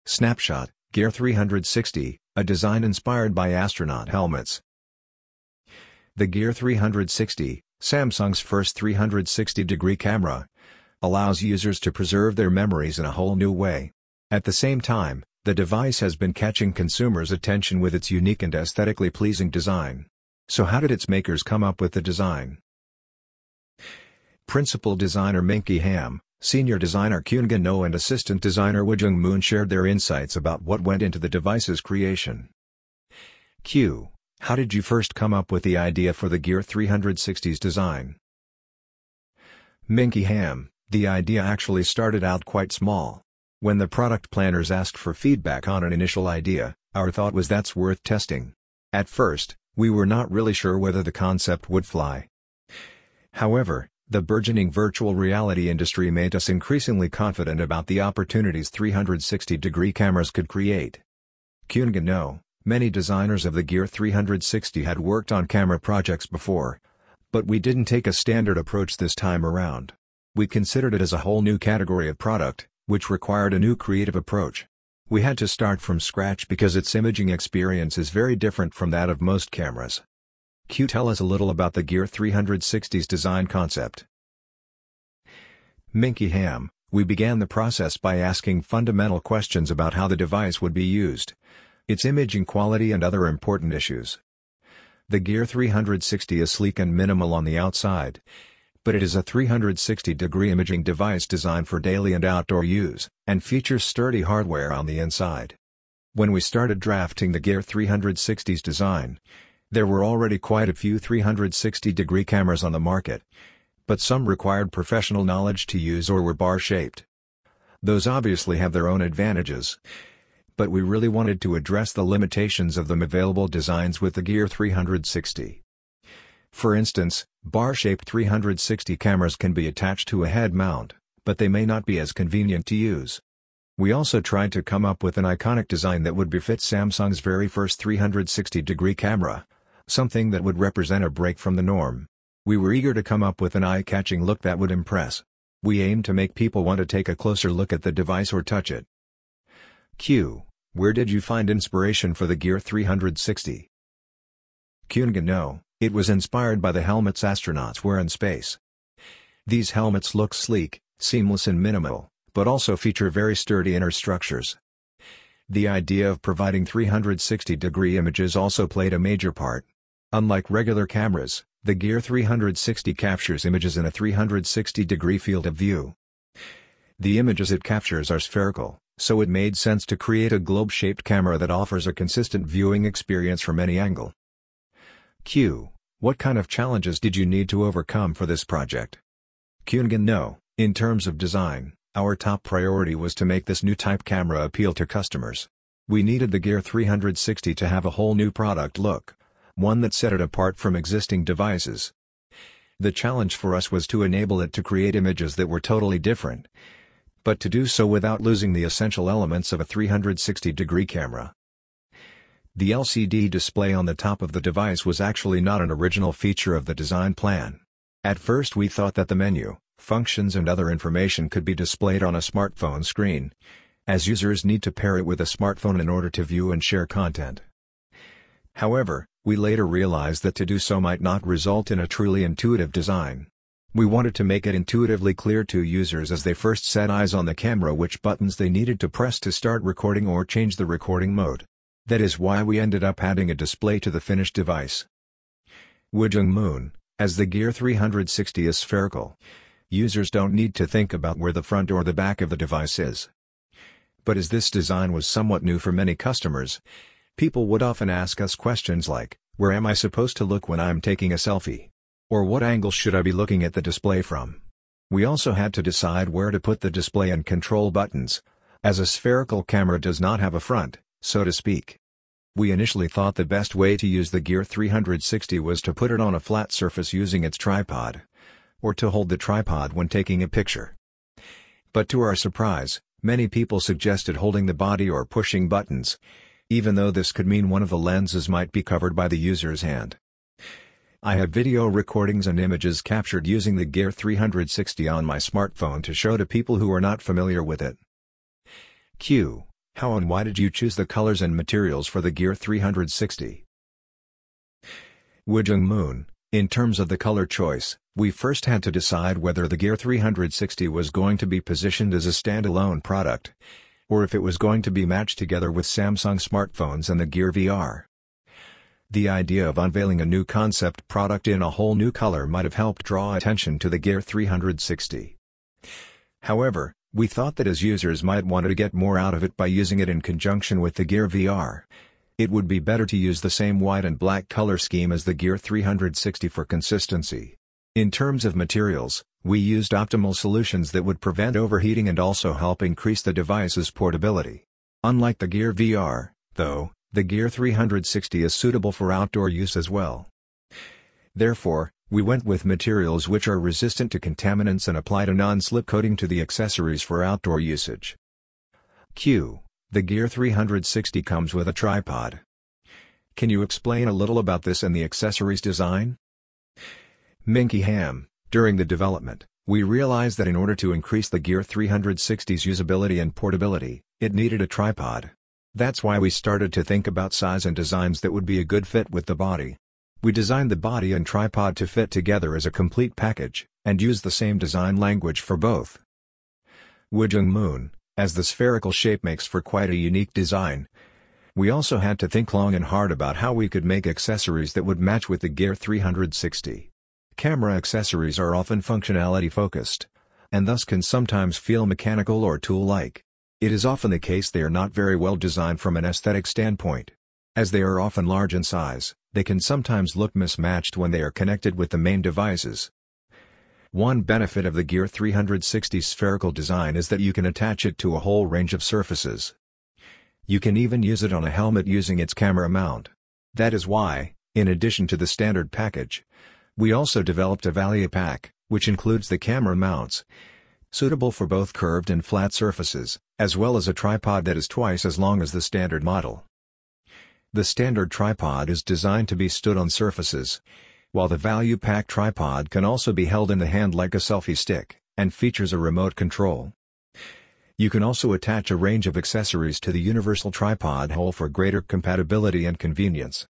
Snapshot, Gear 360, a design inspired by astronaut helmets. The Gear 360, Samsung's first 360-degree camera, allows users to preserve their memories in a whole new way. At the same time, the device has been catching consumers' attention with its unique and aesthetically pleasing design. So how did its makers come up with the design? Principal designer Minky Ham, senior designer Kyungin Oh and assistant designer Woojung Moon shared their insights about what went into the device's creation. Q. How did you first come up with the idea for the Gear 360's design? Minky Ham, the idea actually started out quite small. When the product planners asked for feedback on an initial idea, our thought was that's worth testing. At first, we were not really sure whether the concept would fly. However, the burgeoning virtual reality industry made us increasingly confident about the opportunities 360-degree cameras could create. Kyungin Oh, many designers of the Gear 360 had worked on camera projects before, but we didn't take a standard approach this time around. We considered it as a whole new category of product, which required a new creative approach. We had to start from scratch because its imaging experience is very different from that of most cameras. Q. Tell us a little about the Gear 360's design concept. Minky Ham, we began the process by asking fundamental questions about how the device would be used, its imaging quality and other important issues. The Gear 360 is sleek and minimal on the outside, but it is a 360-degree imaging device designed for daily and outdoor use, and features sturdy hardware on the inside. When we started drafting the Gear 360's design, there were already quite a few 360-degree cameras on the market, but some required professional knowledge to use or were bar-shaped. Those obviously have their own advantages, but we really wanted to address the limitations of them available designs with the Gear 360. For instance, bar-shaped 360 cameras can be attached to a head mount, but they may not be as convenient to use. We also tried to come up with an iconic design that would befit Samsung's very first 360-degree camera, something that would represent a break from the norm. We were eager to come up with an eye-catching look that would impress. We aimed to make people want to take a closer look at the device or touch it. Q. Where did you find inspiration for the Gear 360? Kyungin Oh, it was inspired by the helmets astronauts wear in space. These helmets look sleek, seamless and minimal, but also feature very sturdy inner structures. The idea of providing 360-degree images also played a major part. Unlike regular cameras, the Gear 360 captures images in a 360-degree field of view. The images it captures are spherical, so it made sense to create a globe-shaped camera that offers a consistent viewing experience from any angle. Q. What kind of challenges did you need to overcome for this project? Kyungin Oh, in terms of design, our top priority was to make this new type camera appeal to customers. We needed the Gear 360 to have a whole new product look, one that set it apart from existing devices. The challenge for us was to enable it to create images that were totally different, but to do so without losing the essential elements of a 360-degree camera. The LCD display on the top of the device was actually not an original feature of the design plan. At first we thought that the menu, functions and other information could be displayed on a smartphone screen, as users need to pair it with a smartphone in order to view and share content. However, we later realized that to do so might not result in a truly intuitive design. We wanted to make it intuitively clear to users as they first set eyes on the camera which buttons they needed to press to start recording or change the recording mode. That is why we ended up adding a display to the finished device. Woojung Moon, as the Gear 360 is spherical, users don't need to think about where the front or the back of the device is. But as this design was somewhat new for many customers, people would often ask us questions like, where am I supposed to look when I'm taking a selfie? Or what angle should I be looking at the display from? We also had to decide where to put the display and control buttons, as a spherical camera does not have a front, so to speak. We initially thought the best way to use the Gear 360 was to put it on a flat surface using its tripod, or to hold the tripod when taking a picture. But to our surprise, many people suggested holding the body or pushing buttons, even though this could mean one of the lenses might be covered by the user's hand. I have video recordings and images captured using the Gear 360 on my smartphone to show to people who are not familiar with it. Q. How and why did you choose the colors and materials for the Gear 360? Woojung Moon, in terms of the color choice, we first had to decide whether the Gear 360 was going to be positioned as a standalone product, or if it was going to be matched together with Samsung smartphones and the Gear VR. The idea of unveiling a new concept product in a whole new color might have helped draw attention to the Gear 360. However, we thought that as users might want to get more out of it by using it in conjunction with the Gear VR, it would be better to use the same white and black color scheme as the Gear 360 for consistency. In terms of materials, we used optimal solutions that would prevent overheating and also help increase the device's portability. Unlike the Gear VR, though, the Gear 360 is suitable for outdoor use as well. Therefore, we went with materials which are resistant to contaminants and applied a non-slip coating to the accessories for outdoor usage. Q. The Gear 360 comes with a tripod. Can you explain a little about this and the accessories design? Minky Ham. During the development, we realized that in order to increase the Gear 360's usability and portability, it needed a tripod. That's why we started to think about size and designs that would be a good fit with the body. We designed the body and tripod to fit together as a complete package, and used the same design language for both. Woojung Moon, as the spherical shape makes for quite a unique design. We also had to think long and hard about how we could make accessories that would match with the Gear 360. Camera accessories are often functionality focused, and thus can sometimes feel mechanical or tool-like. It is often the case they are not very well designed from an aesthetic standpoint. As they are often large in size, they can sometimes look mismatched when they are connected with the main devices. One benefit of the Gear 360's spherical design is that you can attach it to a whole range of surfaces. You can even use it on a helmet using its camera mount. That is why, in addition to the standard package, we also developed a Value Pack, which includes the camera mounts, suitable for both curved and flat surfaces, as well as a tripod that is twice as long as the standard model. The standard tripod is designed to be stood on surfaces, while the Value Pack tripod can also be held in the hand like a selfie stick, and features a remote control. You can also attach a range of accessories to the universal tripod hole for greater compatibility and convenience.